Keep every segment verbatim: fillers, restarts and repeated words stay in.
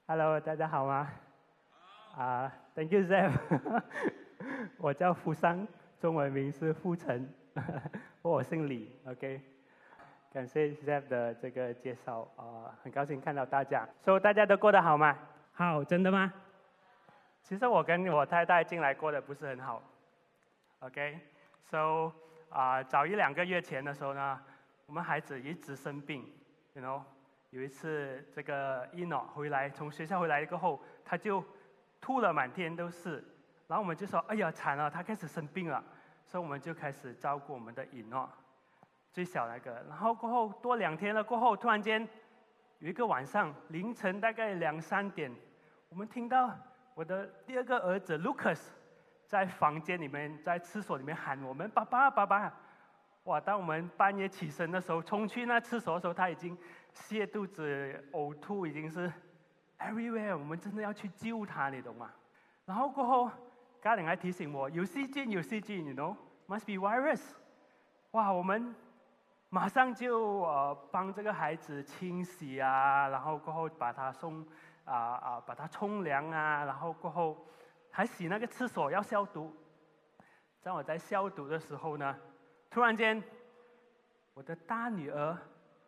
Hello， 大家好吗？啊、uh, ，Thank you Zeb 。我叫福商，中文名是傅成，我姓李 ，OK。感谢 Zeb 的这个介绍，啊、呃，很高兴看到大家。So 大家都过得好吗？好，真的吗？其实我跟我太太进来过得不是很好 ，OK。So 啊、呃，早一两个月前的时候呢，我们孩子一直生病 ，you know。有一次，这个伊诺回来，从学校回来过后，他就吐了满天都是。然后我们就说：“哎呀，惨了，他开始生病了。”所以我们就开始照顾我们的伊诺，最小那个。然后过后多两天了，过后突然间有一个晚上凌晨大概两三点，我们听到我的第二个儿子 Lucas 在房间里面，在厕所里面喊我们：“爸爸，爸爸！”哇！当我们半夜起身的时候，冲去那厕所的时候，他已经泻肚子、呕吐，已经是 everywhere。我们真的要去救他，你懂吗？然后过后，家人还提醒我，有细菌，有细菌 ，you know，must be virus。哇！我们马上就呃帮这个孩子清洗啊，然后过后把他送啊啊、呃、把他冲凉啊，然后过后还洗那个厕所要消毒。在我在消毒的时候呢。突然间，我的大女儿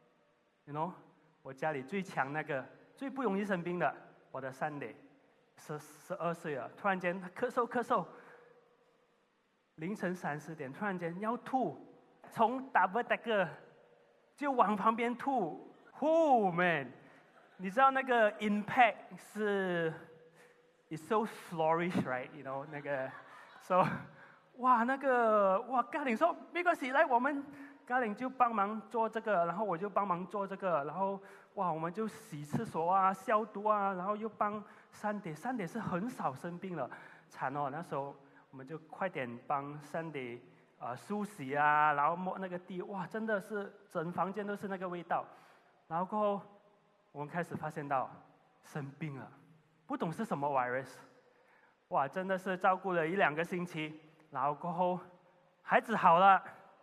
，you know， 我家里最强那个、最不容易生病的，我的三弟，十十二岁了。突然间，他咳嗽咳嗽，凌晨三四点，突然间要吐，从 double decker 就往旁边吐。Oh man， 你知道那个 impact 是 ，is so flourish right，you know 那个 ，so。哇，那个哇，嘉玲说没关系，来我们嘉玲就帮忙做这个，然后我就帮忙做这个，然后哇，我们就洗厕所啊、消毒啊，然后又帮三姐，三姐是很少生病了，惨哦，那时候我们就快点帮三姐啊梳洗啊，然后摸那个地，哇，真的是整房间都是那个味道，然后过后我们开始发现到生病了，不懂是什么 virus， 哇，真的是照顾了一两个星期。然后过后，孩子好了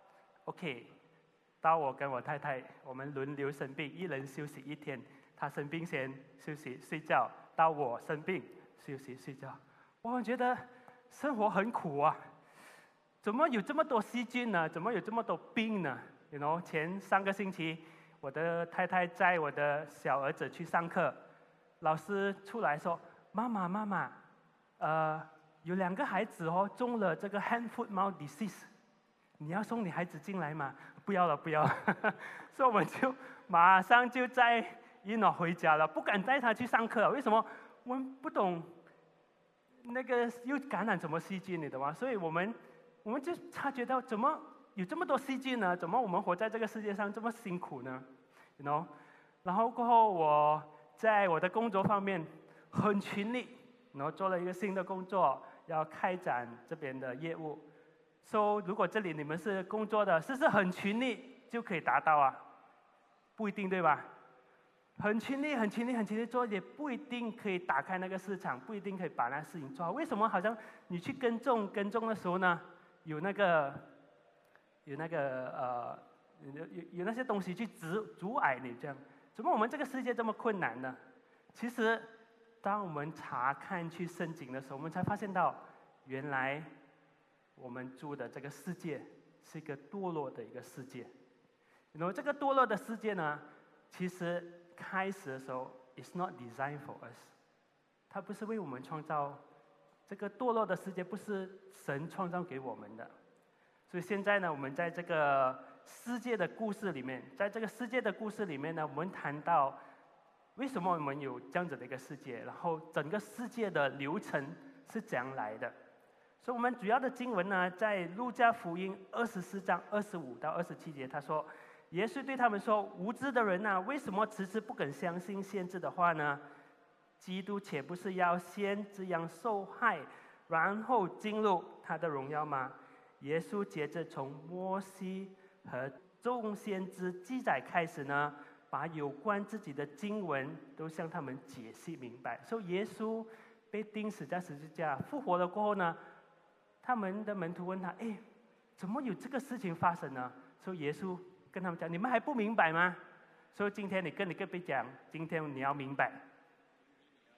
，OK， 到我跟我太太，我们轮流生病，一人休息一天。他生病先休息睡觉，到我生病休息睡觉。我觉得生活很苦啊，怎么有这么多细菌呢？怎么有这么多病呢 ？You know， 前三个星期，我的太太载我的小儿子去上课，老师出来说：“妈妈，妈妈，呃。”有两个孩子哦中了这个 hand foot mouth disease， 你要送你孩子进来吗？不要了，不要了。所以我们就马上就载伊诺回家了，不敢带他去上课了。为什么？我们不懂那个又感染什么细菌，你懂吗？所以我们我们就察觉到，怎么有这么多细菌呢？怎么我们活在这个世界上这么辛苦呢 ？You know？ 然后过后我在我的工作方面很勤力，然后做了一个新的工作。要开展这边的业务，说、so, 如果这里你们是工作的，是不是很勤力就可以达到啊？不一定对吧？很勤力、很勤力、很勤力做，也不一定可以打开那个市场，不一定可以把那事情做好。为什么？好像你去耕种、耕种的时候呢，有那个、有那个呃，有有有那些东西去阻阻碍你这样。怎么我们这个世界这么困难呢？其实。当我们查看去圣经的时候，我们才发现到，原来我们住的这个世界是一个堕落的一个世界。然后这个堕落的世界呢，其实开始的时候 ，is not designed for us， 它不是为我们创造。这个堕落的世界不是神创造给我们的。所以现在呢，我们在这个世界的故事里面，在这个世界的故事里面呢，我们谈到。为什么我们有这样子的一个世界？然后整个世界的流程是怎样来的？所以，我们主要的经文呢，在路加福音二十四章二十五到二十七节，他说：“耶稣对他们说，无知的人啊，为什么迟迟不肯相信先知的话呢？基督岂不是要先这样受害，然后进入他的荣耀吗？”耶稣接着从摩西和众先知记载开始呢。把有关自己的经文都向他们解析明白。所以耶稣被钉死在十字架，复活了过后呢，他们的门徒问他：“哎，怎么有这个事情发生呢？”所以耶稣跟他们讲：“你们还不明白吗？”所以今天你跟你隔壁讲，今天你要明白。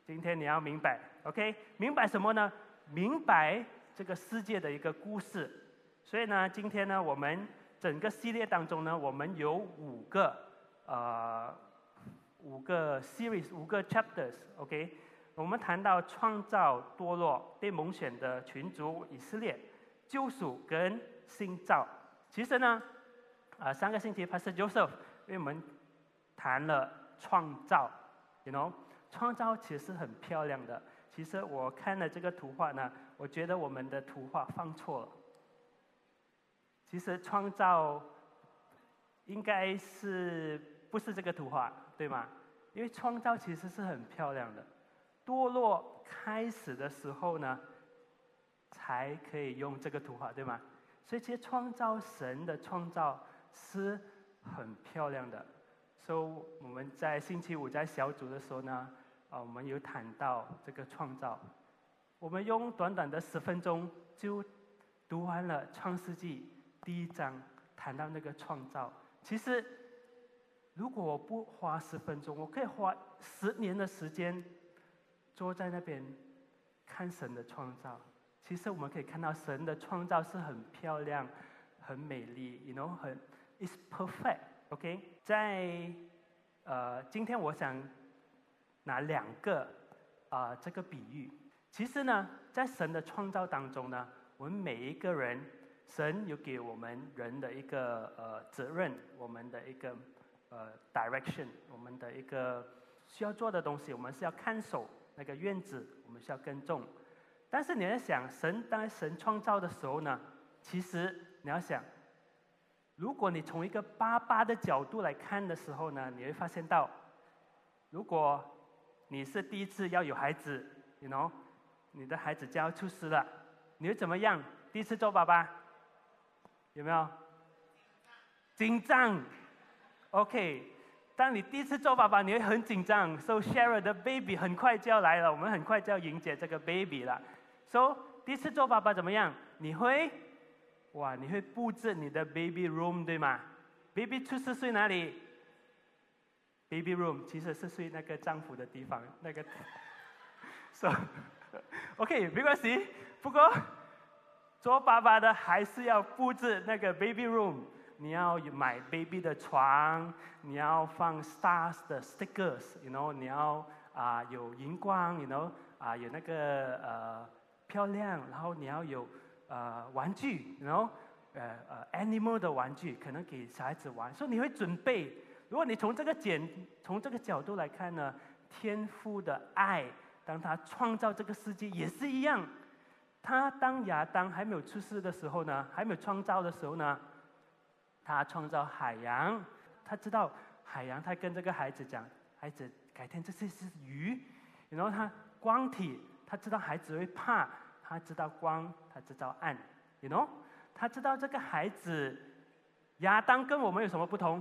今天你要明白 ，OK？ 明白什么呢？明白这个世界的一个故事。所以呢，今天呢，我们整个系列当中呢，我们有五个呃五个 series， 五个 chapters，OK？ 我们谈到创造、堕落、被蒙选的群族以色列、救赎跟新造。其实呢，啊、呃，上个星期 Pastor Joseph 为我们谈了创造 ，you know， 创造其实很漂亮的。其实我看了这个图画呢，我觉得我们的图画放错了。其实创造应该是不是这个图画，对吗？因为创造其实是很漂亮的。堕落开始的时候呢，才可以用这个图画，对吗？所以其实创造神的创造是很漂亮的。所以我们在星期五在小组的时候呢，啊，我们有谈到这个创造。我们用短短的十分钟就读完了创世纪第一章，谈到那个创造。其实如果我不花十分钟，我可以花十年的时间坐在那边看神的创造。其实我们可以看到神的创造是很漂亮、很美丽 ，you know， 很 is perfect，OK？、Okay？ 在呃，今天我想拿两个啊、呃、这个比喻。其实呢，在神的创造当中呢，我们每一个人，神有给我们人的一个呃责任，我们的一个呃 direction， 我们的一个需要做的东西，我们是要看守那个院子，我们需要耕种。但是你要想，神当神创造的时候呢，其实你要想，如果你从一个爸爸的角度来看的时候呢，你会发现到，如果你是第一次要有孩子 ，you know， 你的孩子就要出世了，你会怎么样？第一次做爸爸，有没有？紧张 ，OK。当你第一次做爸爸，你会很紧张。So Sharon 的 baby 很快就要来了，我们很快就要迎接这个 baby 了。So 第一次做爸爸怎么样？你会，哇，你会布置你的 baby room 对吗 ？baby 出世睡哪里 ？baby room 其实是睡那个丈夫的地方，那个。So OK 没关系，不过做爸爸的还是要布置那个 baby room。你要买 baby 的床，你要放 stars 的 stickers，you know， 你要啊、呃、有荧光 ，you know， 啊、呃、有那个呃漂亮，然后你要有呃玩具 ，you know， 呃呃 animal 的玩具，可能给小孩子玩，所以你会准备。如果你从这个角从这个角度来看呢，天父的爱，当他创造这个世界也是一样。他当亚当还没有出世的时候呢，还没有创造的时候呢。他创造海洋，他知道海洋，他跟这个孩子讲：“孩子，改天这些是鱼。”然后他光体，他知道孩子会怕，他知道光，他知道暗 ，you know， 他知道这个孩子亚当跟我们有什么不同？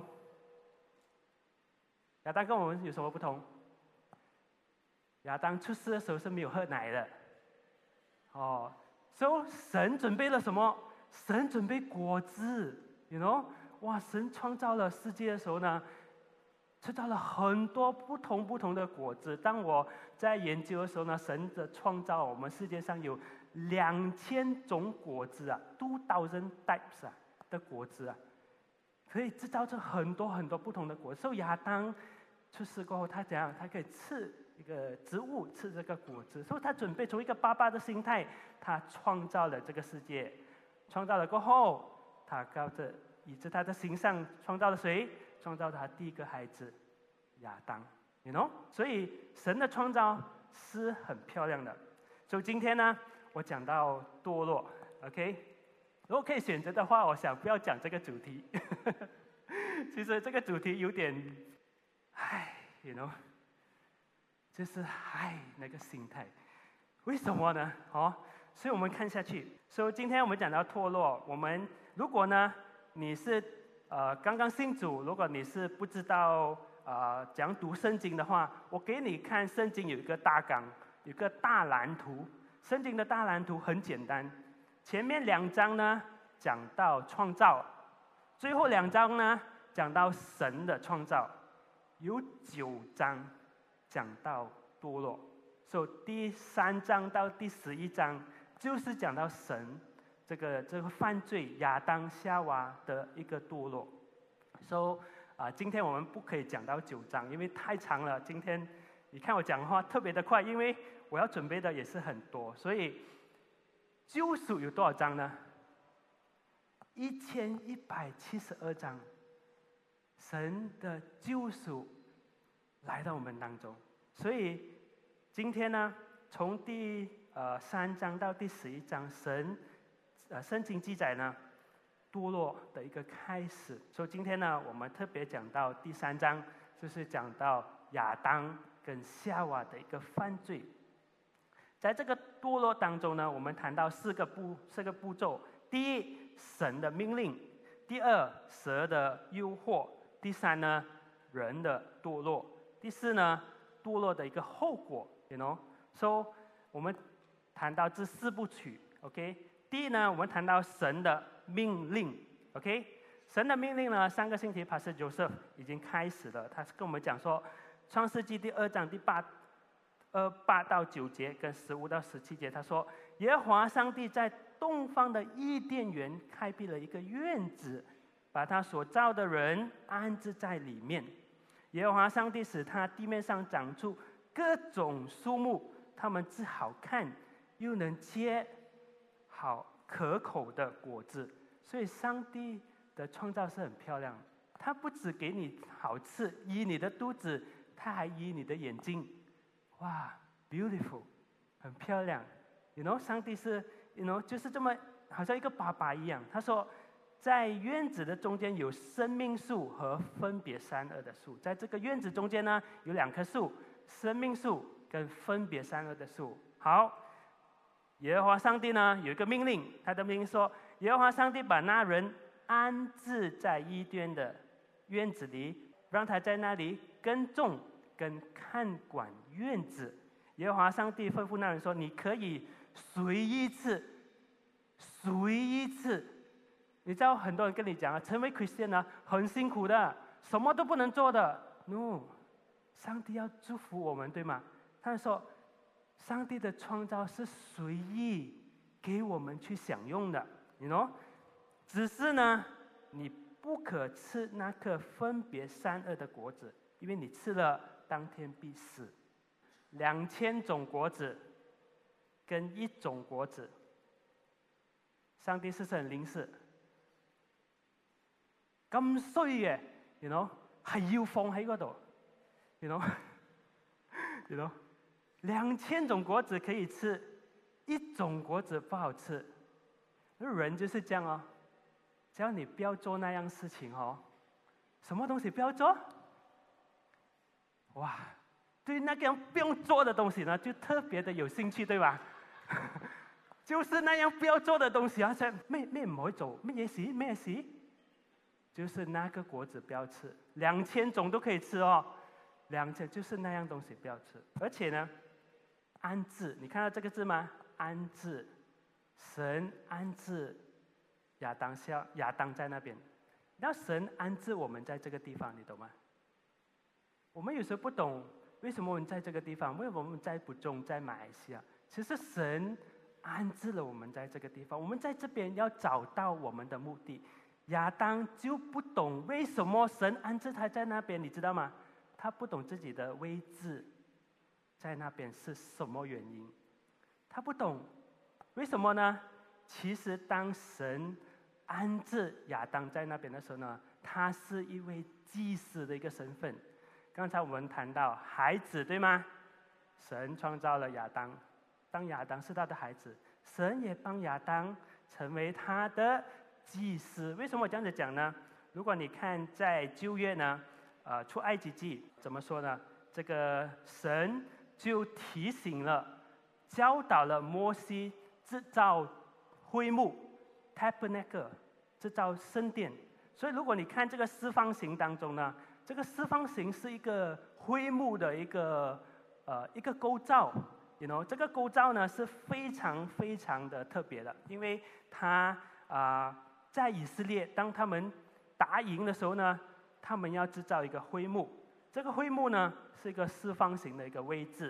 亚当跟我们有什么不同？亚当出世的时候是没有喝奶的，哦，所以神准备了什么？神准备果子。You know， 哇！神创造了世界的时候呢，创造了很多不同不同的果子。当我在研究的时候呢，神的创造，我们世界上有两千种果子啊 ，two thousand types 啊的果子啊，可以制造出很多很多不同的果子。所以亚当出世过后，他怎样？他可以吃一个植物，吃这个果子。所以他准备从一个爸爸的心态，他创造了这个世界。创造了过后。他靠着以致他的心上创造了谁？创造他第一个孩子亚当 ，you know？ 所以神的创造是很漂亮的。所以今天呢，我讲到堕落 ，OK？ 如果可以选择的话，我想不要讲这个主题。其实这个主题有点，唉 ，you know， 就是唉那个心态。为什么呢？哦，所以我们看下去。所以今天我们讲到堕落，我们。如果呢，你是呃刚刚信主，如果你是不知道呃怎样读圣经的话，我给你看圣经有一个大纲，有一个大蓝图。圣经的大蓝图很简单，前面两章呢讲到创造，最后两章呢讲到神的创造，有九章讲到堕落。 所以第三章到第十一章就是讲到神这个这个犯罪亚当夏娃的一个堕落。所以啊，今天我们不可以讲到九章，因为太长了。今天你看我讲话特别的快，因为我要准备的也是很多。所以救赎有多少章呢？一千一百七十二章。神的救赎来到我们当中，所以今天呢，从第呃三章到第十一章，神呃圣经记载呢堕落的一个开始。所以今天呢，我们特别讲到第三章，就是讲到亚当跟夏娃的一个犯罪。在这个堕落当中呢，我们谈到四个步四个步骤：第一，神的命令；第二，蛇的诱惑；第三呢，人的堕落；第四呢，堕落的一个后果 ，you know。So 我们谈到这四部曲 ，OK。第一呢，我们谈到神的命令 ，OK。神的命令呢，上个星期 Pastor Joseph 已经开始了，他跟我们讲说，《创世纪》第二章第八、二八到九节跟十五到十七节，他说，耶和华上帝在东方的伊甸园开辟了一个院子，把他所造的人安置在里面。耶和华上帝使他地面上长出各种树木，它们既好看，又能结好可口的果子。所以上帝的创造是很漂亮，他不只给你好吃，医你的肚子，他还医你的眼睛。哇 ，beautiful， 很漂亮。You know， 上帝是 ，you know， 就是这么好像一个爸爸一样。他说，在院子的中间有生命树和分别善恶的树。在这个院子中间呢，有两棵树，生命树跟分别善恶的树。好，耶和华上帝呢有一个命令，他的命令说，耶和华上帝把那人安置在伊甸的院子里，让他在那里耕种跟看管院子。耶和华上帝吩咐那人说，你可以随意吃，随意吃。你知道很多人跟你讲啊，成为 Christian 呢很辛苦的，什么都不能做的。No， 上帝要祝福我们，对吗？他说，上帝的创造是随意给我们去享用的，你 know？ 只是呢，你不可吃那颗分别善恶的果子，因为你吃了，当天必死。两千种果子跟一种果子，上帝是不是很吝嗇？咁衰嘅 ，you know， 係要放喺嗰度 ，you know，you know， 兩千種果子可以吃，一種果子不好吃。人就是這樣哦，只要你不要做那樣事情哦，什麼東西不要做？哇，對那樣不用做的東西呢，就特別的有興趣，對吧？就是那樣不要做的東西啊，即咩咩唔可以做，乜嘢事咩事？就是那個果子不要吃，兩千種都可以吃哦，兩千就是那樣東西不要吃。而且呢，安置，你看到這個字嗎？安置，神安置亞當夏亞當在那邊，然後神安置我們在這個地方，你懂嗎？我們有時候不懂為什麼我們在這個地方，為什麼我們在不中，在馬來西亞？其實神安置了我們在這個地方，我們在這邊要找到我們的目的。亞當就不懂為什麼神安置他在那邊，你知道嗎？他不懂自己的位置在那邊是什麼原因，他不懂為什麼呢？其實當神安置亞當在那邊的時候呢，他是一位祭司的一個身份。剛才我們談到孩子，對嗎？神創造了亞當，當亞當是他的孩子，神也幫亞當成為他的祭司。為什麼我這樣子講呢？如果你看在舊約呢，呃，出埃及記怎麼說呢？這個神就提醒了、教導了摩西製造會幕 （tabernacle）， 製造聖殿。所以如果你看這個四方形當中呢，這個四方形是一個會幕的一個呃一個構造。You know， 這個構造呢是非常非常的特別的，因為它啊、呃、在以色列當他們打贏的時候呢，他們要製造一個會幕。這個會幕呢是一個四方形的一個位置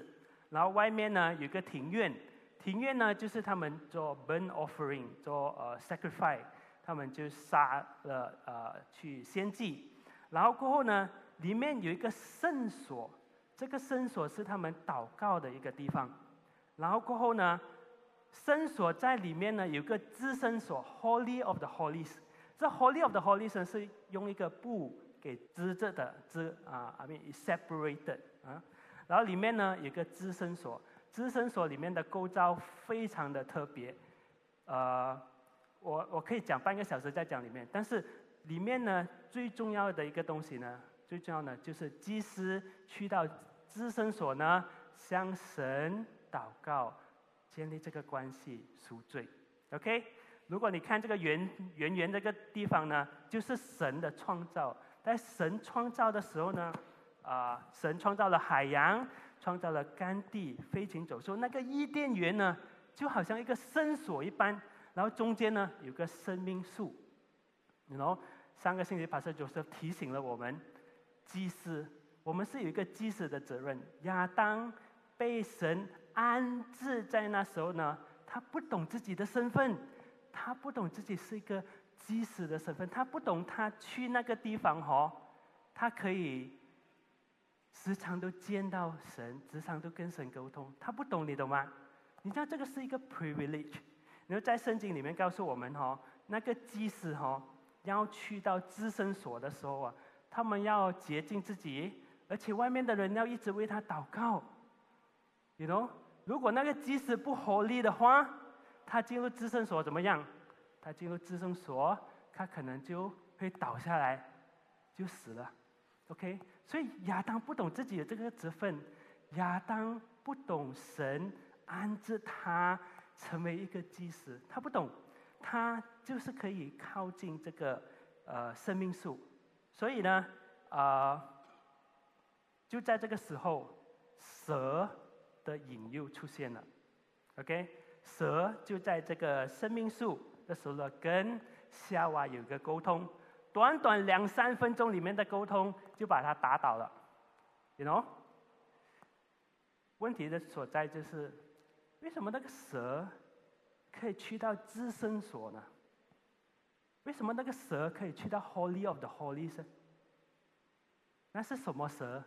然后外面呢有一个庭院，庭院呢就是他们做 burnt offering， 做呃 sacrifice， 他们就杀了呃去献祭。然后过后呢，里面有一个圣所，这个圣所是他们祷告的一个地方。然后过后呢，圣所在里面呢有个至圣所 ，Holy of the Holies。这 Holy of the Holies 呢是用一个布给支着的，支啊 ，I mean separated 啊。然后里面呢有个至圣所，至圣所里面的构造非常的特别。呃，我我可以讲半个小时在讲里面，但是里面呢最重要的一个东西呢，最重要的就是祭司去到至圣所呢，向神祷告，建立这个关系，赎罪。OK， 如果你看这个圆圆圆这个地方呢，就是神的创造。在神创造的时候呢，啊、呃，神创造了海洋，创造了干地、飞禽走兽。那个伊甸园呢，就好像一个圣所一般，然后中间呢有个生命树。然后上个星期Pastor Joseph提醒了我们，祭司，我们是有一个祭司的责任。亚当被神安置在那时候呢，他不懂自己的身份，他不懂自己是一个祭司的身份，他不懂他去那个地方哦，他可以时常都见到神，时常都跟神沟通，他不懂，你懂吗？你知道这个是一个 privilege。然后在圣经里面告诉我们哦，那个祭司哦，要去到至圣所的时候啊，他们要洁净自己，而且外面的人要一直为他祷告。You know， 如果那个祭司不合理的话，他进入至圣所怎么样？他进入至圣所，他可能就会倒下来，就死了。OK， 所以亚当不懂自己的这个职分，亚当不懂神安置他成为一个祭司，他不懂，他就是可以靠近这个呃生命树。所以呢，呃，就在这个时候，蛇的引诱出现了。OK， 蛇就在这个生命树的时候呢，跟夏娃有个沟通，短短两三分钟里面的沟通就把他打倒了。You know？ 问题的所在就是，为什么那个蛇可以去到至圣所呢？为什么那个蛇可以去到 Holy of the Holies 呢？那是什么蛇？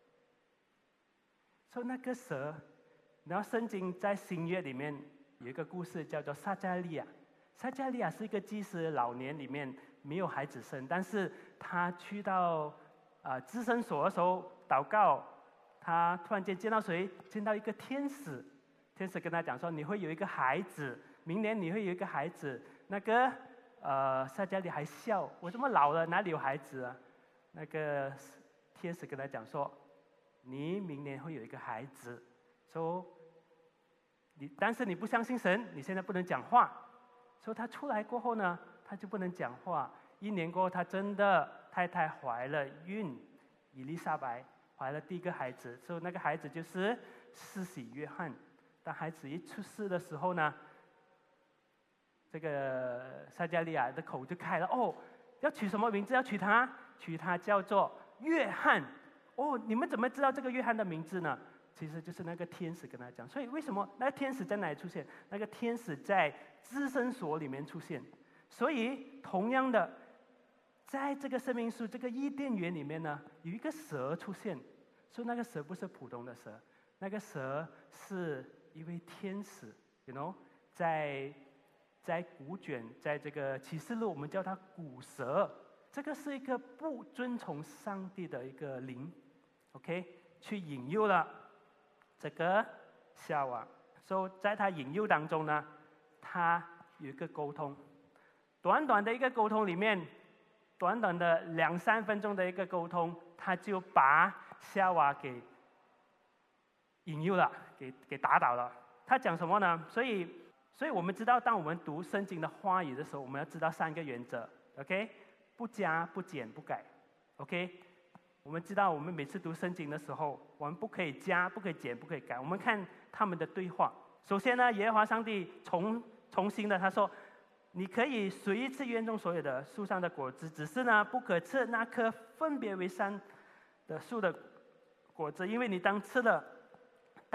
说、so, 那个蛇，然后圣经在新约里面有一个故事叫做撒迦利亚。撒迦利亚是一个祭司，老年里面没有孩子生，但是他去到啊至圣所的时候祷告，他突然间见到谁？见到一个天使。天使跟他讲说：“你会有一个孩子，明年你会有一个孩子。”那个呃撒迦利还笑：“我这么老了，哪里有孩子啊？”那个天使跟他讲说：“你明年会有一个孩子，说、so, 你，但是你不相信神，你现在不能讲话。所、so, 以他出来过后呢，他就不能讲话。一年过后，他真的太太怀了孕，以利沙白怀了第一个孩子，所、so, 以那个孩子就是施洗约翰。当孩子一出世的时候呢，这个撒迦利亚的口就开了，哦，要取什么名字？要取他，取他叫做约翰。哦，你们怎么知道这个约翰的名字呢？其实就是那个天使跟他讲。所以为什么那个天使在哪里出现？那个天使在至圣所里面出现。所以同样的，在这个生命树这个伊甸园里面呢，有一个蛇出现。所以那个蛇不是普通的蛇，那个蛇是一位天使 ，you know， 在在古卷，在这个启示录，我们叫它古蛇。这个是一个不遵从上帝的一个灵 ，OK， 去引诱了这个夏娃。所以在他引诱当中呢，他有一个沟通，短短的一个沟通里面，短短的两三分钟的一个沟通，他就把夏娃给引诱了，给给打倒了。他讲什么呢？所以，所以我们知道，当我们读圣经的话语的时候，我们要知道三个原则 ，OK， 不加、不减、不改 ，OK。我们知道，我们每次读圣经的时候，我们不可以加、不可以减、不可以改。我们看他们的对话。首先呢，耶和华上帝重重新的他说：“你可以随意吃园中所有的树上的果子，只是呢，不可吃那棵分别为善的树的果子，因为你当吃了，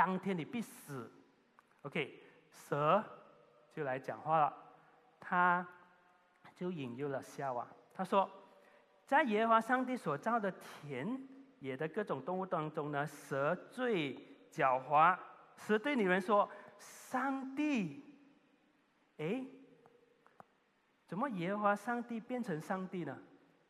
当天你必死。OK， 蛇就来讲话了，他就引诱了夏娃，他说，在耶和华上帝所造的田野的各种动物当中呢，蛇最狡猾。蛇对女人说：“上帝，哎，怎么耶和华上帝变成上帝呢？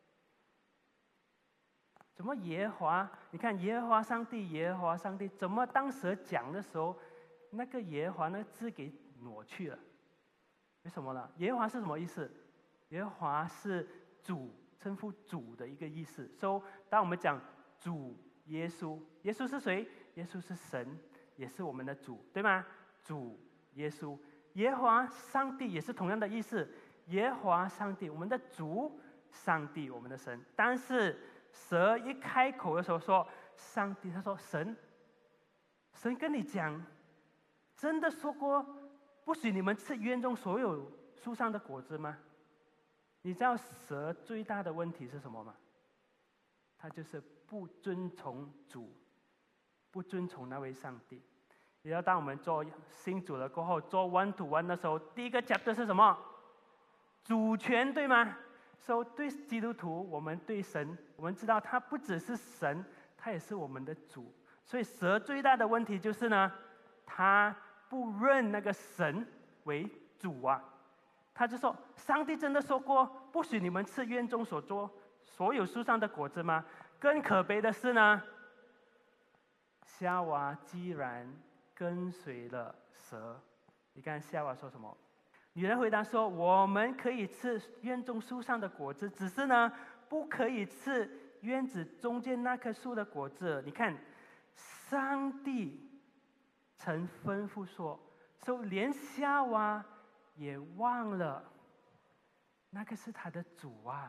怎么耶和华？你看耶和华上帝，耶和华上帝，怎么当蛇讲的时候，那个耶和华那个字给挪去了？为什么呢？耶和华是什么意思？耶和华是主，称呼主的一个意思。所以当我们讲主耶稣，耶稣是谁？耶稣是神，也是我们的主，对吗？主耶稣，耶和华上帝也是同样的意思。耶和华上帝，我们的主，上帝，我们的神。但是蛇一开口的时候说上帝，他说神，神跟你讲，真的说过不许你们吃园中所有树上的果子吗？你知道蛇最大的问题是什么吗？他就是不遵从主，不遵从那位上帝。你知道当我们做新主了过后，做 one to one 的时候，第一个 chapter 是什么？主权，对吗？所以对基督徒，我们对神，我们知道他不只是神，他也是我们的主。所以蛇最大的问题就是呢，他不认那个神为主啊。他就说，上帝真的说过不许你们吃园中所做所有树上的果子吗？更可悲的是呢，夏娃既然跟随了蛇，你看夏娃说什么？女人回答说，我们可以吃园中树上的果子，只是呢不可以吃园子中间那棵树的果子。你看上帝曾吩咐说，所以连夏娃也忘了那个是他的主啊，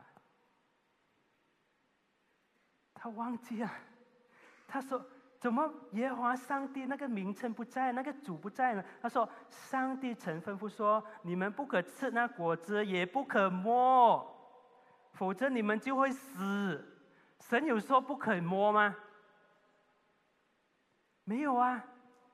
他忘记了。他说怎么耶和华上帝那个名称不在，那个主不在呢？他说上帝曾吩咐说，你们不可吃那果子，也不可摸，否则你们就会死。神有说不可摸吗？没有啊。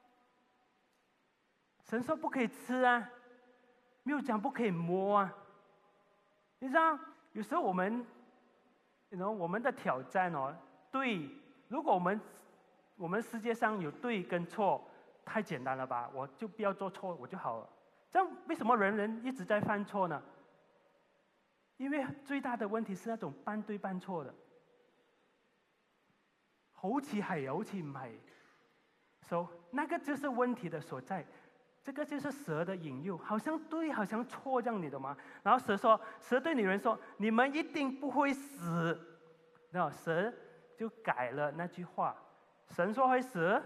神说不可以吃啊，没有讲不可以摸啊。你知道有时候我们you know, 我们的挑战哦，对，如果我们我们世界上有对跟错，太简单了吧？我就不要做错我就好了。这样为什么人人一直在犯错呢？因为最大的问题是那种半对半错的，好似係好似唔係，所以那个就是问题的所在。这个就是蛇的引诱，好像对，好像错，这样你懂吗？然后蛇说，蛇对女人说：“你们一定不会死。”然后蛇就改了那句话，神说会死，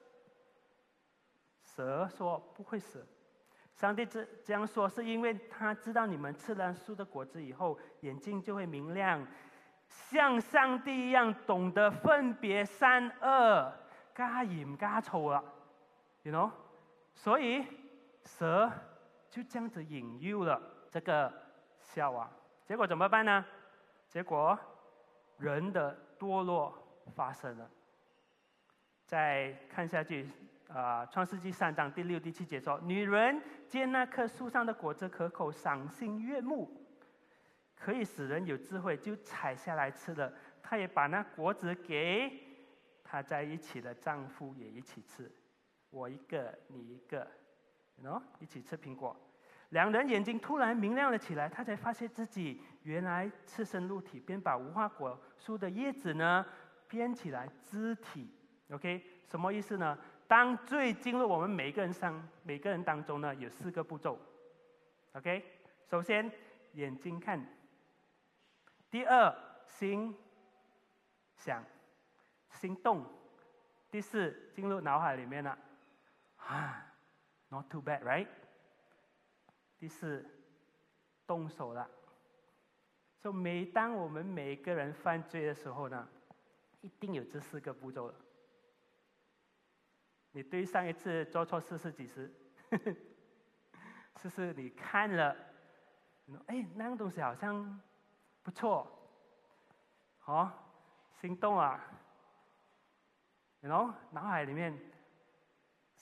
蛇说不会死。上帝这这样说，是因为他知道你们吃了树的果子以后，眼睛就会明亮，像上帝一样懂得分别善恶，加鹽加醋了 ，you know。所以蛇就这样子引诱了这个夏娃，结果怎么办呢？结果人的堕落发生了。再看下去，啊、呃，《创世纪》三章第六、第七节说：“女人见那棵树上的果子可口，赏心悦目，可以使人有智慧，就采下来吃了。她也把那果子给她在一起的丈夫也一起吃。”我一个，你一个，喏，一起吃苹果。两人眼睛突然明亮了起来，他才发现自己原来赤身露体，便把无花果树的叶子呢编起来肢体。OK， 什么意思呢？当罪进入我们每个人上每个人当中呢，有四个步骤。OK， 首先眼睛看，第二心想，心动，第四进入脑海里面了。啊 ，not too bad, right？ 第四，动手了。所以每当我们每个人犯罪的时候呢，一定有这四个步骤了。你对上一次做错事是几时？是是你看了，哎，那样东西好像不错，哦，心动啊，然后脑海里面。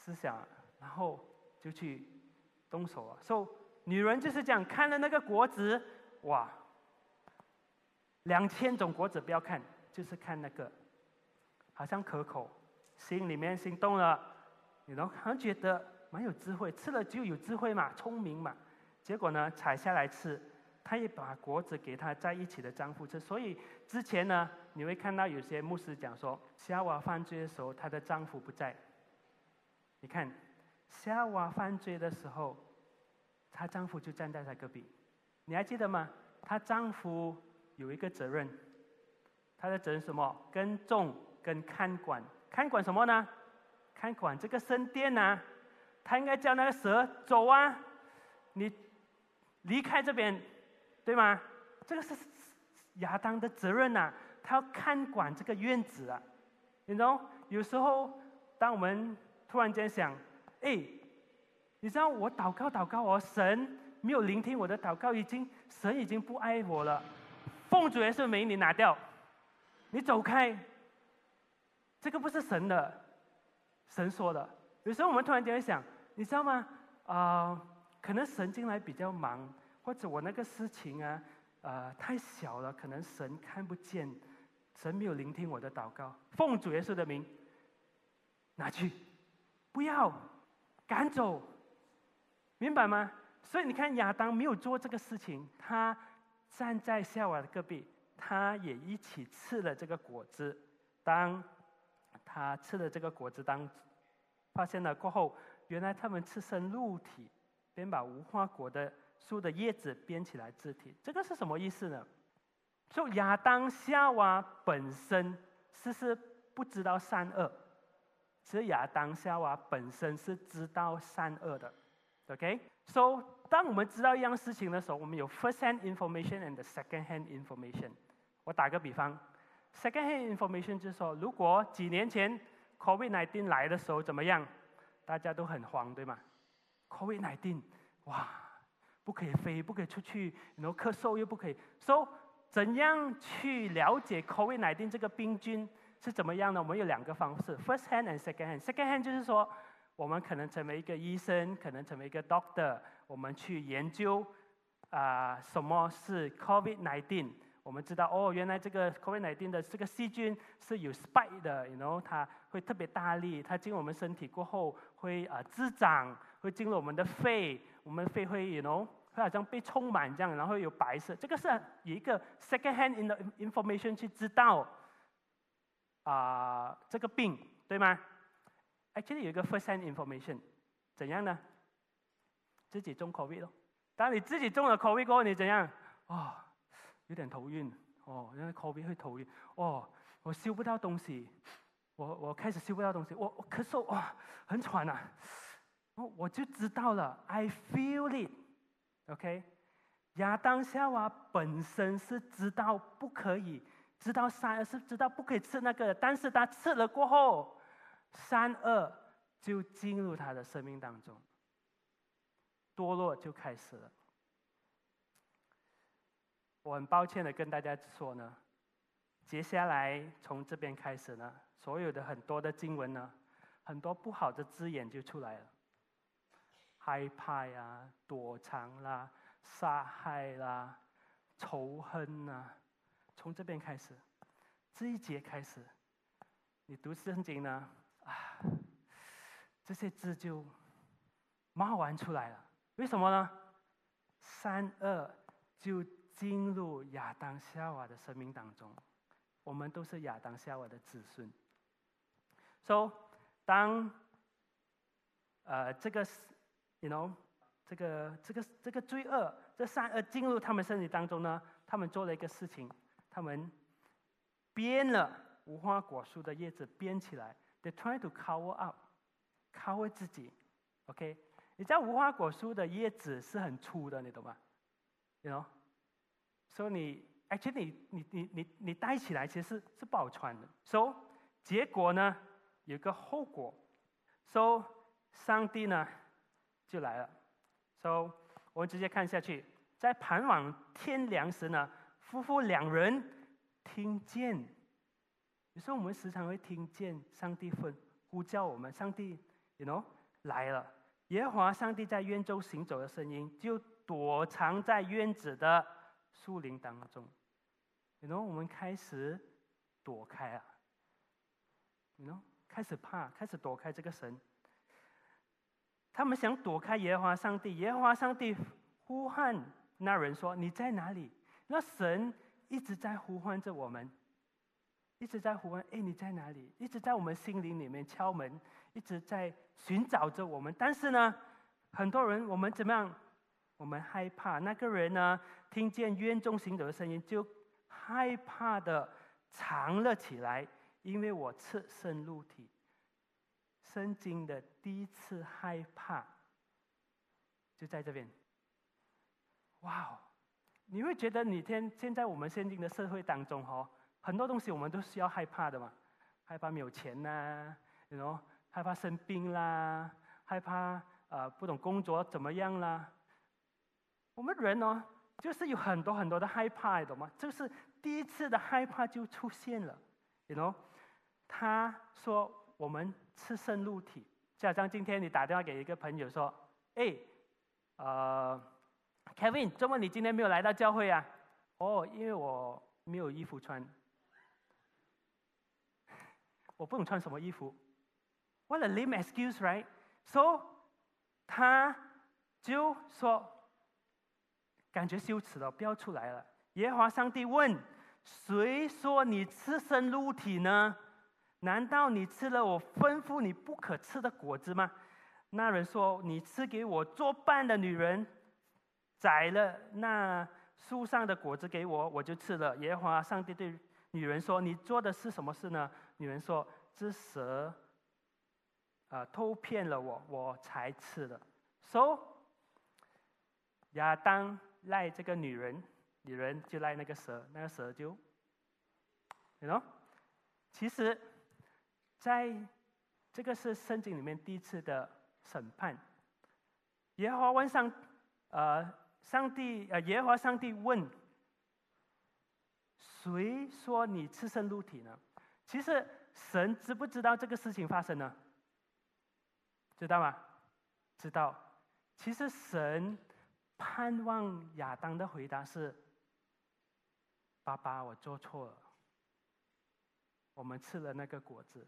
思想，然后就去动手啊。所以女人就是这样，看了那个果子，哇，两千种果子不要看，就是看那个，好像可口，心里面心动了，然后好像觉得蛮有智慧，吃了就有智慧嘛，聪明嘛。结果呢，采下来吃，她也把果子给她在一起的丈夫吃。所以之前呢，你会看到有些牧师讲说，夏娃犯罪的时候，她的丈夫不在。你看，夏娃犯罪的时候，她丈夫就站在她隔壁。你还记得吗？她丈夫有一个责任，他的责任是什么？耕种跟看管。看管什么呢？看管这个圣殿啊，他应该叫那个蛇走啊，你离开这边，对吗？这个是亚当的责任啊，他要看管这个院子啊。你知道，有时候当我们突然间想，哎，你知道我祷告祷告哦，神没有聆听我的祷告，已经神已经不爱我了。奉主耶稣名，你拿掉，你走开。这个不是神的，神说的。有时候我们突然间会想，你知道吗？啊、呃，可能神进来比较忙，或者我那个事情啊，呃，太小了，可能神看不见，神没有聆听我的祷告。奉主耶稣的名，拿去，不要，赶走，明白吗？所以你看，亚当没有做这个事情，他站在夏娃的隔壁，他也一起吃了这个果子。当他吃了这个果子，当发现了过后，原来他们赤身露体，便把无花果的树的叶子编起来肢体。这个是什么意思呢？就亚当夏娃本身是是不知道善恶，只有亚当夏娃本身是知道善恶的。OK，so 当我们知道一样事情的时候，我们有 first-hand information and second-hand information。我打个比方 ，second-hand information 就是说，如果几年前 COVID 十九 来的时候怎么样，大家都很慌，对吗 ？COVID 十九，哇，不可以飞，不可以出去，然后咳嗽又不可以。So 怎样去了解 COVID 十九 这个病菌是怎么样呢？我们有两个方式 ，first-hand and second-hand。second-hand 就是说，我们可能成为一个医生，可能成为一个 doctor， 我们去研究啊、呃、什么是 COVID 十九。我们知道哦，原来这个 COVID 十九 的这个细菌是有 spike 的 ，you know， 它会特别大力，它进入我们身体过后会啊、呃、滋长，会进入我们的肺，我们肺会 you know 会好像被充满这样，然后有白色。这个是有一个 second hand information 去知道啊、呃、这个病，对吗？Actually 有一个 first hand information， 怎样呢？自己中 COVID 咯。当你自己中了 COVID 过后，你怎样？哦，有点头晕。哦，原来 COVID 会头晕。哦，我嗅不到东西，我我开始嗅不到东西，我我咳嗽，哇、哦，很喘啊。哦，我就知道了 ，I feel it。OK， 亚当夏娃本身是知道不可以，知道善恶，是知道不可以吃那个，但是他吃了过后。善恶就进入他的生命当中，堕落就开始了。我很抱歉的跟大家说呢，接下来从这边开始呢，所有的很多的经文呢，很多不好的字眼就出来了，害怕啊、躲藏啦、杀害啦、仇恨啊，从这边开始，这一节开始，你读圣经呢。啊，这些字就冒完出来了。为什么呢？善恶就进入亚当夏娃的生命当中，我们都是亚当夏娃的子孙。So， 当呃这个 ，you know， 这个这个这个罪恶，这善恶进入他们身体当中呢，他们做了一个事情，他们编了无花果树的叶子编起来。They try to cover up, cover 自己 ，OK？ 你知道无花果树的叶子是很粗的，你懂吗 ？You know， 所以你 actually 你你你你你戴起来其实是是不好穿的。So 结果呢有一个后果 ，So 上帝呢就来了。So 我们直接看下去，在傍晚天亮时呢，夫妇两人听见。有时候我们时常会听见上帝呼呼叫我们，上帝 ，you know 来了。耶和华上帝在院中行走的声音，就躲藏在院子的树林当中。然后我们开始躲开啊，然后开始怕，开始躲开这个神。他们想躲开耶和华上帝，耶和华上帝呼唤那人说：“你在哪里？”那神一直在呼唤着我们，一直在呼唤：“哎，你在哪里？”一直在我们心灵里面敲门，一直在寻找着我们。但是呢，很多人我们怎么样？我们害怕。那个人呢，听见院中行走的声音，就害怕的藏了起来，因为我赤身露体。圣经的第一次害怕，就在这边。哇哦！你会觉得你天现在我们现今的社会当中哦，很多东西我们都需要害怕的嘛，害怕没有钱呐，you know，害怕生病啦，害怕呃不懂工作怎么样啦。我们人哦，就是有很多很多的害怕，懂吗？就是第一次的害怕就出现了 ，you know。他说我们赤身露体，就好像今天你打电话给一个朋友说：“哎，呃 ，Kevin， 怎么你今天没有来到教会啊？”哦，因为我没有衣服穿。我不懂穿什么衣服。What a lame excuse, right? So， 他就说，感觉羞耻了，不要出来了。耶和华上帝问：“谁说你赤身露体呢？难道你吃了我吩咐你不可吃的果子吗？”那人说：“你吃给我作伴的女人摘了那树上的果子给我，我就吃了。”耶和华上帝对女人说：“你做的是什么事呢？”女人说：“这蛇，呃，偷骗了我，我才吃了。” So， 亚当赖这个女人，女人就赖那个蛇，那个蛇就 ，you know， 其实。在这个是圣经里面第一次的审判。耶和华问上，呃，上帝，呃，耶和华上帝问：“谁说你赤身露体呢？”其实神知不知道这个事情发生呢？知道吗？知道。其实神盼望亚当的回答是：“爸爸，我做错了，我们吃了那个果子。”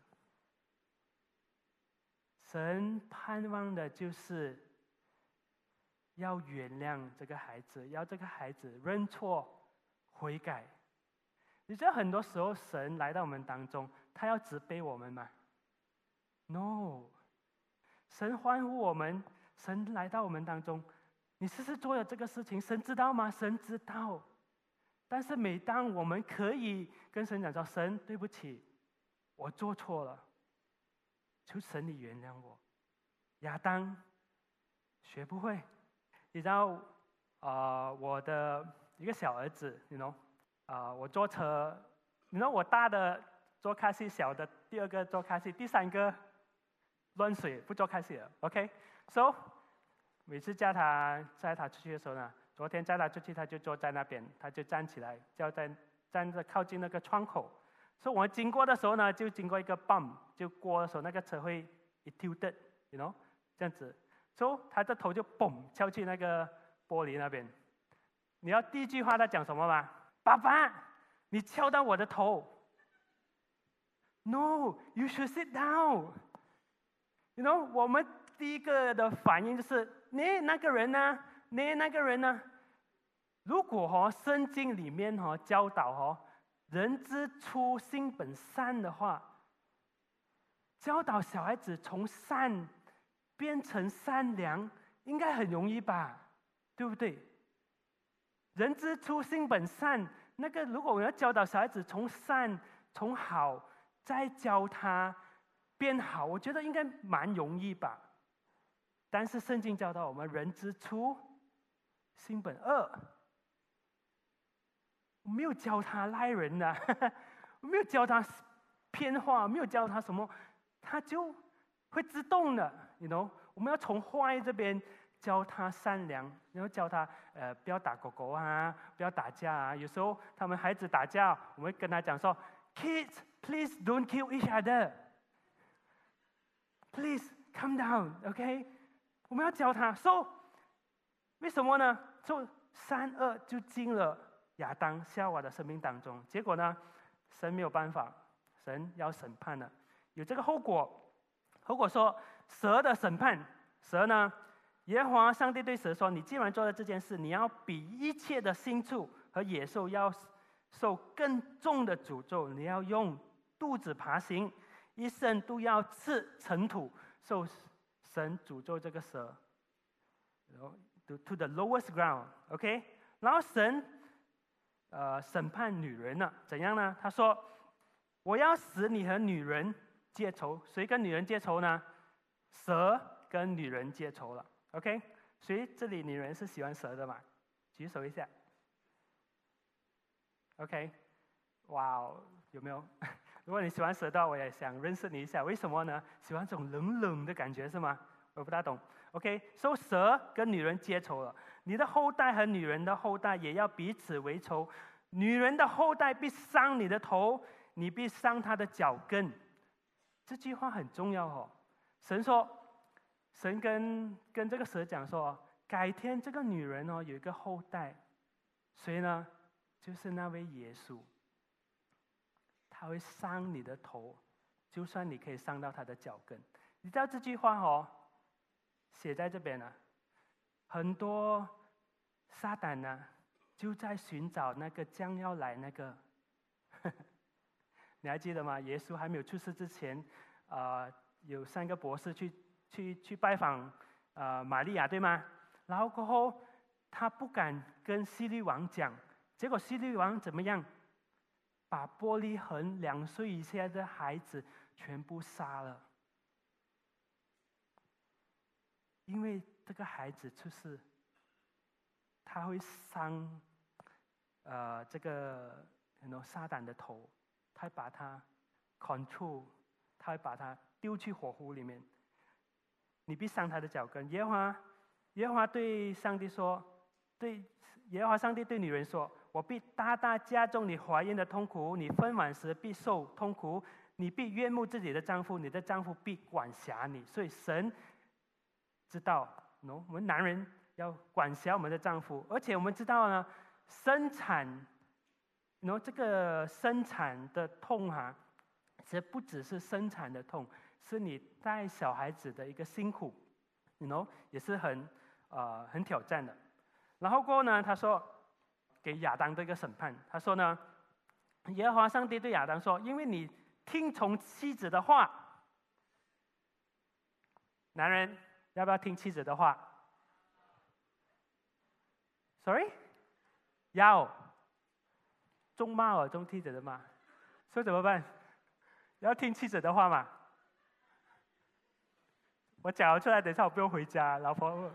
神盼望的就是要原谅这个孩子，要这个孩子认错悔改。你知道很多时候神来到我们当中，他要责备我们吗 ？No， 神欢呼我们，神来到我们当中，你是不是做了这个事情？神知道吗？神知道。但是每当我们可以跟神讲说：“神，对不起，我做错了。”求神你原谅我。亚当学不会，你知道，呃，我的一个小儿子 ，you know， 啊、呃，我坐车，你知道我大的坐卡西，小的第二个坐卡西，第三个乱水不坐卡西了 ，OK，so， 每次叫他载他出去的时候呢，昨天载他出去，他就坐在那边，他就站起来，就在站着靠近那个窗口。所以我们经过的时候呢，就经过一个 bump， 就过的时候那个车会一 tilted，you know， 这样子，所以他的头就嘣敲去那个玻璃那边。你要第一句话他讲什么吗？爸爸，你敲到我的头。No， you should sit down。You know， 我们第一个的反应就是，你那个人呢？你那个人呢？如果哦，圣经里面哦教导哦。人之初性本善的话，教导小孩子从善变成善良，应该很容易吧？对不对？人之初性本善，那个如果我要教导小孩子从善从好，再教他变好，我觉得应该蛮容易吧？但是圣经教导我们，人之初性本恶。我没有教他赖人的、啊，我没有教他骗话，没有教他什么，他就会自动的 ，you know。我们要从坏这边教他善良，然后教他呃不要打狗狗啊，不要打架啊。有时候他们孩子打架，我们会跟他讲说 ，Kids, please don't kill each other. Please calm down，OK？、Okay? 我们要教他。So， 为什么呢？就三恶就进了亚当、夏娃的生命当中。结果呢，神没有办法，神要审判了，有这个后果。后果说，蛇的审判，蛇呢？耶和华上帝对蛇说：“你既然做了这件事，你要比一切的牲畜和野兽要受更重的诅咒。你要用肚子爬行，一生都要吃尘土。”受神诅咒这个蛇 ，to to the lowest ground，OK？、Okay? 然后神呃审判女人了，怎样呢？他说：“我要使你和女人结仇。”谁跟女人结仇呢？蛇跟女人结仇了。OK， 所以这里女人是喜欢蛇的嘛？举手一下。OK， 哇哦，有没有？如果你喜欢蛇的话，我也想认识你一下。为什么呢？喜欢这种冷冷的感觉是吗？我不大懂。OK， 所以蛇跟女人结仇了。你的后代和女人的后代也要彼此为仇。女人的后代必伤你的头，你必伤她的脚跟。这句话很重要哦。神说。神跟跟这个蛇讲说，改天这个女人哦有一个后代，谁呢？就是那位耶稣。他会伤你的头，就算你可以伤到他的脚跟。你知道这句话哦，写在这边呢、啊。很多撒旦呢就在寻找那个将要来那个。你还记得吗？耶稣还没有出世之前，啊、呃，有三个博士去。去去拜访，呃，玛利亚对吗？然后过后，他不敢跟希律王讲，结果希律王怎么样？把伯利恒两岁以下的孩子全部杀了，因为这个孩子出世，他会伤，呃，这个you know撒旦的头，他把他 control， 他会把他丢去火湖里面。你必伤他的脚跟。耶和华，耶和华对上帝说：“对耶和华上帝对女人说，我必大大加重你怀孕的痛苦，你分娩时必受痛苦，你必怨慕自己的丈夫，你的丈夫必管辖你。”所以神知道， no? 我们男人要管辖我们的丈夫，而且我们知道呢，生产， no? 这个生产的痛啊，其实不只是生产的痛。是你带小孩子的一个辛苦 ，you know， 也是很呃很挑战的。然后过后呢，他说给亚当的一个审判，他说呢，耶和华上帝对亚当说：“因为你听从妻子的话，男人要不要听妻子的话 ？Sorry， 要，中骂哦，中妻子的骂，所以怎么办？要听妻子的话嘛。”我讲出来，等一下我不用回家，老婆。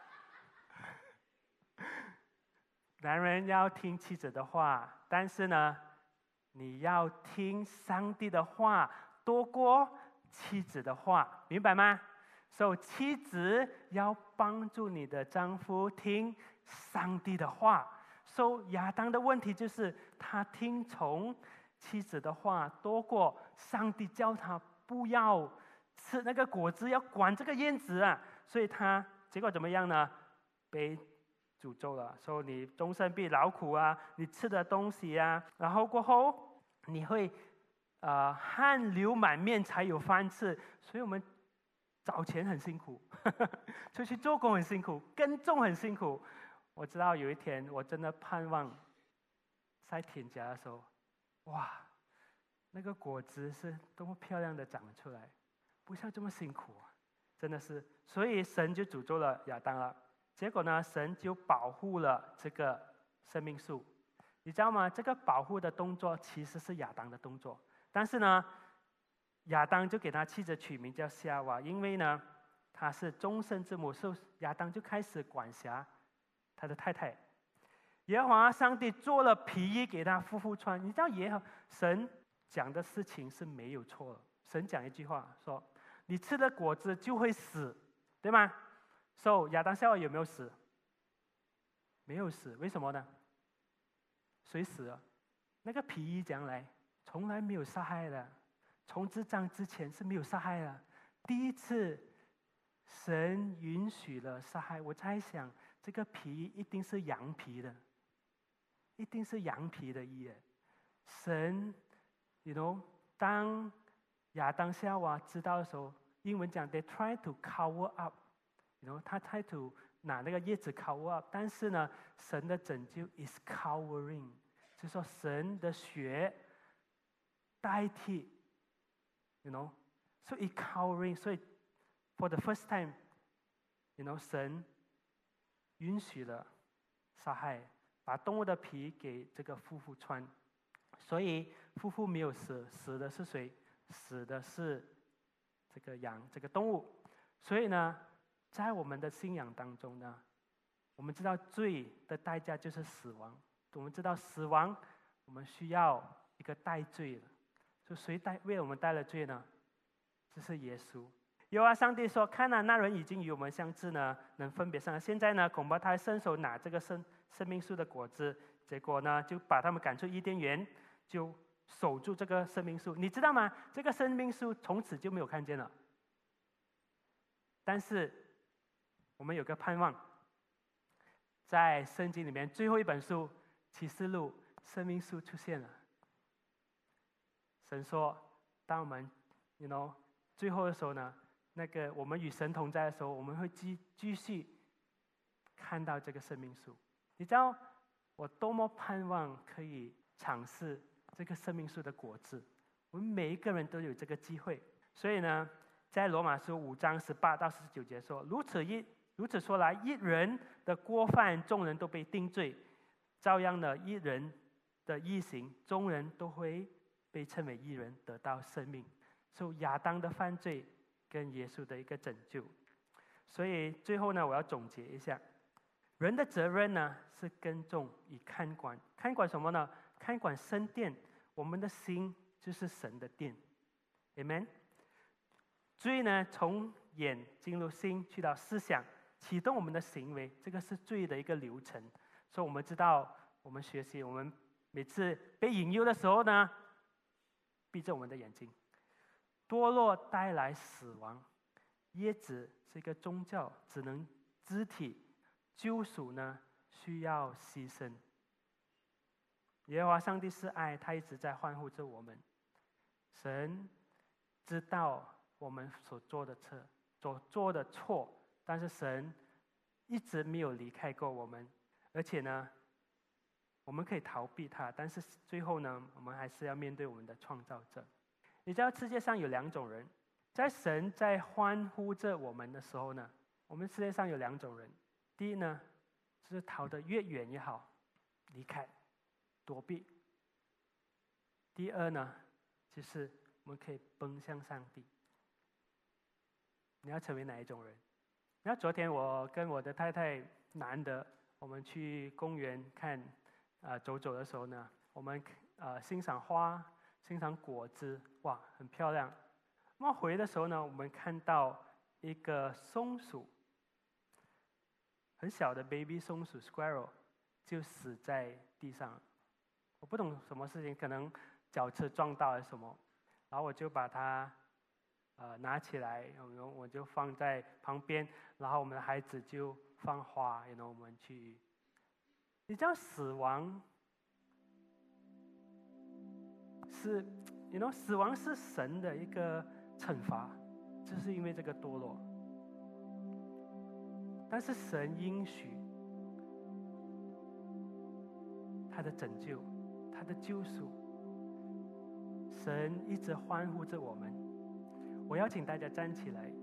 男人要听妻子的话，但是呢，你要听上帝的话多过妻子的话，明白吗？所以妻子要帮助你的丈夫听上帝的话。所以亚当的问题就是他听从妻子的话多过上帝叫他不要吃那个果子，要管这个燕子啊，所以他结果怎么样呢？被诅咒了，说你终身必劳苦啊，你吃的东西啊，然后过后你会呃汗流满面才有饭吃，所以我们找钱很辛苦，出去做工很辛苦，耕种很辛苦。我知道有一天我真的盼望在田家的时候，哇，那个果子是多么漂亮的长出来。不需要这么辛苦，真的是，所以神就诅咒了亚当了。结果呢，神就保护了这个生命树。你知道吗？这个保护的动作其实是亚当的动作，但是呢，亚当就给他妻子取名叫夏娃，因为呢，他是终身之母，所以亚当就开始管辖他的太太。耶和华上帝做了皮衣给他夫妇穿。你知道耶和神讲的事情是没有错的。神讲一句话说：“你吃了果子就会死，对吗？” So 亚当夏娃有没有死？没有死，为什么呢？谁死了？那个皮衣将来从来没有杀害的，从这章之前是没有杀害的。第一次神允许了杀害。我在想，这个皮一定是羊皮的，一定是羊皮的衣。神 ，you know， 当亚当夏娃知道的时候，英文讲 they try to cover up，you know， 他 try to 拿那个叶子 cover up， 但是呢，神的拯救 is covering， 就是说神的血代替 ，you know，so it covering， 所以 for the first time，you know， 神允许了杀害，把动物的皮给这个夫妇穿，所以夫妇没有死，死的是谁？死的是这个羊，这个动物。所以呢，在我们的信仰当中呢，我们知道罪的代价就是死亡。我们知道死亡，我们需要一个代罪的。就谁代为我们代了罪呢？就是耶稣。耶和华上帝说：“看啊，那人已经与我们相知呢，能分别善恶。现在呢，恐怕他伸手拿这个生生命树的果子，结果呢，就把他们赶出伊甸园，就守住这个生命树。你知道吗？这个生命树从此就没有看见了。但是我们有个盼望，在圣经里面最后一本书《启示录》，生命树出现了。神说，当我们 ，you know， 最后的时候呢。”那个我们与神同在的时候，我们会继继续看到这个生命树。你知道我多么盼望可以尝试这个生命树的果子。我们每一个人都有这个机会。所以呢，在罗马书五章十八到十九节说：“如此一如此说来，一人的过犯，众人都被定罪；照样的，一人的义行，众人都会被称为义人，得到生命。”所以亚当的犯罪跟耶稣的一个拯救，所以最后呢，我要总结一下，人的责任呢是耕种与看管，看管什么呢？看管圣殿，我们的心就是神的殿 ，Amen。罪呢从眼进入心，去到思想，启动我们的行为，这个是罪的一个流程。所以我们知道，我们学习，我们每次被引诱的时候呢，闭着我们的眼睛。堕落带来死亡，椰子是一个宗教，只能肢体；救赎呢，需要牺牲。耶和华上帝是爱，他一直在欢呼着我们。神知道我们所做的错，所做的错，但是神一直没有离开过我们，而且呢，我们可以逃避他，但是最后呢，我们还是要面对我们的创造者。你知道世界上有两种人，在神在欢呼着我们的时候呢，我们世界上有两种人。第一呢，就是逃得越远越好，离开，躲避。第二呢，就是我们可以奔向上帝。你要成为哪一种人？然后昨天我跟我的太太难得我们去公园看，呃，走走的时候呢，我们呃欣赏花。欣赏果子，哇，很漂亮。那么回的时候呢，我们看到一个松鼠，很小的 baby 松鼠 squirrel 就死在地上。我不懂什么事情，可能脚车撞到了什么，然后我就把它呃拿起来，然后我就放在旁边，然后我们的孩子就放花，然后我们去。你知道死亡？是 ，you know， 死亡是神的一个惩罚，就是因为这个堕落。但是神应许他的拯救，他的救赎，神一直欢呼着我们。我邀请大家站起来。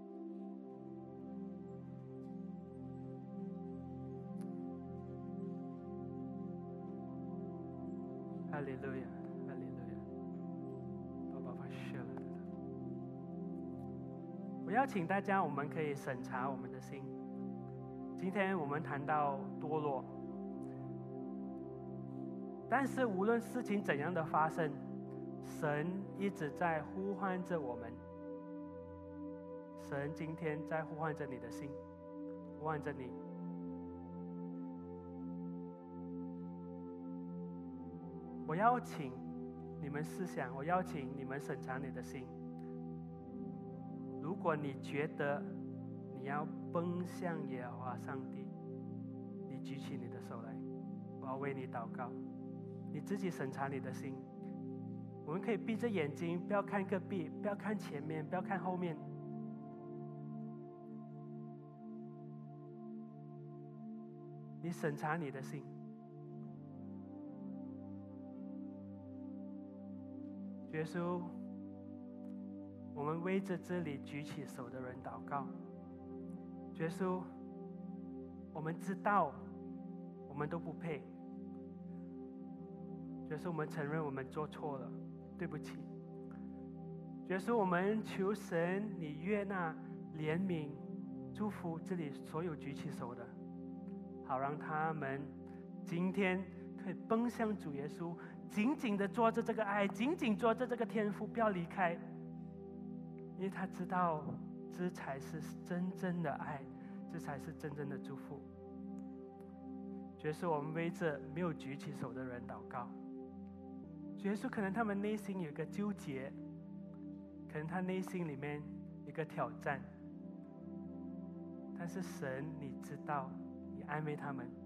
哈利路亚。我邀请大家，我们可以审查我们的心。今天我们谈到堕落，但是无论事情怎样的发生，神一直在呼唤着我们。神今天在呼唤着你的心，呼唤着你。我邀请你们思想，我邀请你们审查你的心。如果你觉得你你要奔向耶和华上帝，你举起你的手来，我要为你祷告。你自己审查你的心。我们可以闭着眼睛，不要看隔壁，不要看前面，不要看后面。你审查你的心。耶稣，我们为着这里举起手的人祷告。耶稣，我们知道我们都不配。耶稣，我们承认我们做错了，对不起。耶稣，我们求神你悦纳、怜悯、祝福这里所有举起手的，好让他们今天可以奔向主耶稣，紧紧的抓着这个爱，紧紧抓着这个天父，不要离开，因为他知道这才是真正的爱，这才是真正的祝福。耶稣，我们为着没有举起手的人祷告。耶稣，可能他们内心有一个纠结，可能他内心里面有一个挑战，但是神你知道，你安慰他们，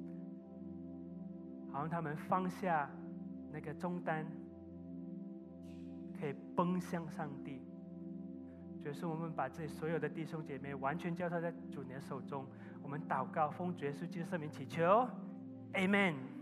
好让他们放下那个重担，可以奔向上帝。耶稣，我们把这所有的弟兄姐妹完全交托在主你的手中，我们祷告，奉主耶稣基督圣名祈求 ，Amen。